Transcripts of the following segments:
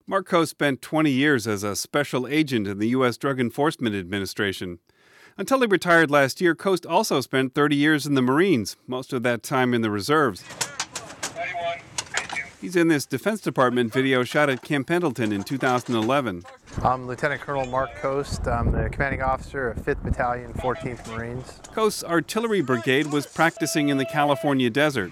Mark Coase spent 20 years as a special agent in the U.S. Drug Enforcement Administration. Until he retired last year, Coase also spent 30 years in the Marines, most of that time in the reserves. He's in this Defense Department video shot at Camp Pendleton in 2011. I'm Lieutenant Colonel Mark Coase. I'm the commanding officer of 5th Battalion, 14th Marines. Coase Artillery Brigade was practicing in the California desert.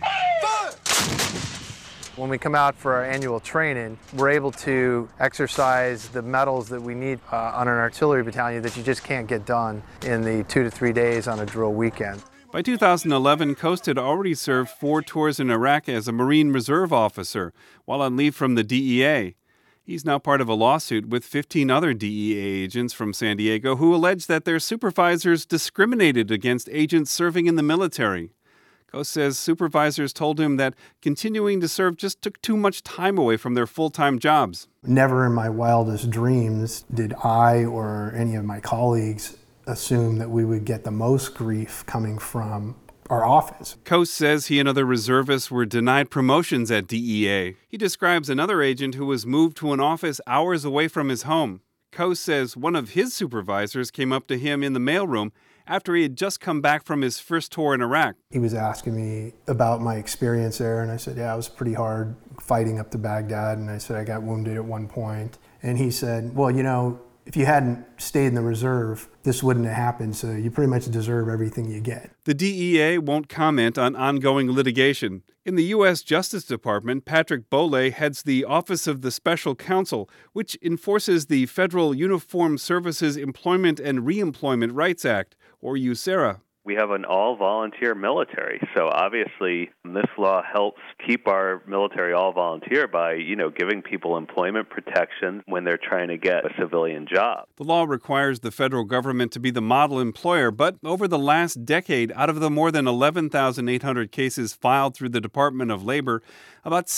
When we come out for our annual training, we're able to exercise the medals that we need on an artillery battalion that you just can't get done in the 2 to 3 days on a drill weekend. By 2011, Coase had already served 4 tours in Iraq as a Marine Reserve officer while on leave from the DEA. He's now part of a lawsuit with 15 other DEA agents from San Diego who allege that their supervisors discriminated against agents serving in the military. Coase says supervisors told him that continuing to serve just took too much time away from their full-time jobs. Never in my wildest dreams did I or any of my colleagues assume that we would get the most grief coming from our office. Coase says he and other reservists were denied promotions at DEA. He describes another agent who was moved to an office hours away from his home. Coase says one of his supervisors came up to him in the mailroom after he had just come back from his first tour in Iraq. He was asking me about my experience there, and I said, yeah, it was pretty hard fighting up to Baghdad, and I said I got wounded at one point. And he said, well, you know, if you hadn't stayed in the reserve, this wouldn't have happened, so you pretty much deserve everything you get. The DEA won't comment on ongoing litigation. In the U.S. Justice Department, Patrick Boley heads the Office of the Special Counsel, which enforces the Federal Uniformed Services Employment and Reemployment Rights Act, or USERRA. We have an all-volunteer military, so obviously this law helps keep our military all-volunteer by, giving people employment protection when they're trying to get a civilian job. The law requires the federal government to be the model employer, but over the last decade, out of the more than 11,800 cases filed through the Department of Labor, about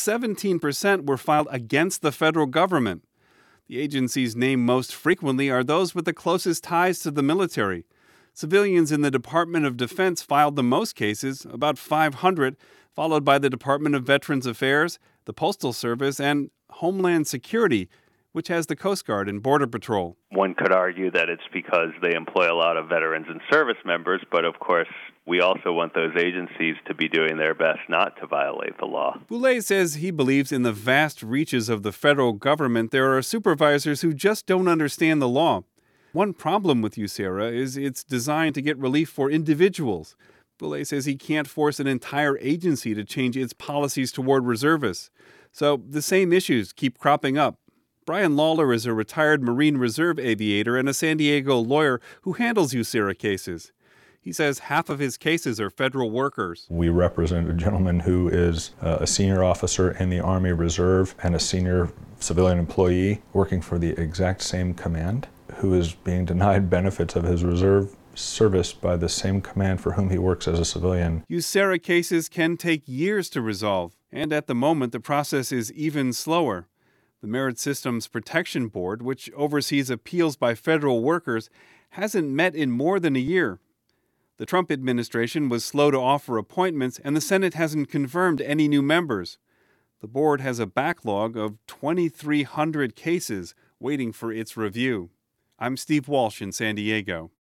17% were filed against the federal government. The agencies named most frequently are those with the closest ties to the military. Civilians in the Department of Defense filed the most cases, about 500, followed by the Department of Veterans Affairs, the Postal Service, and Homeland Security, which has the Coast Guard and Border Patrol. One could argue that it's because they employ a lot of veterans and service members, but of course, we also want those agencies to be doing their best not to violate the law. Boulay says he believes in the vast reaches of the federal government. There are supervisors who just don't understand the law. One problem with USERRA is it's designed to get relief for individuals. Boulay says he can't force an entire agency to change its policies toward reservists. So the same issues keep cropping up. Brian Lawler is a retired Marine Reserve aviator and a San Diego lawyer who handles USERRA cases. He says half of his cases are federal workers. We represent a gentleman who is a senior officer in the Army Reserve and a senior civilian employee working for the exact same command, who is being denied benefits of his reserve service by the same command for whom he works as a civilian. USERRA cases can take years to resolve, and at the moment the process is even slower. The Merit Systems Protection Board, which oversees appeals by federal workers, hasn't met in more than a year. The Trump administration was slow to offer appointments, and the Senate hasn't confirmed any new members. The board has a backlog of 2,300 cases waiting for its review. I'm Steve Walsh in San Diego.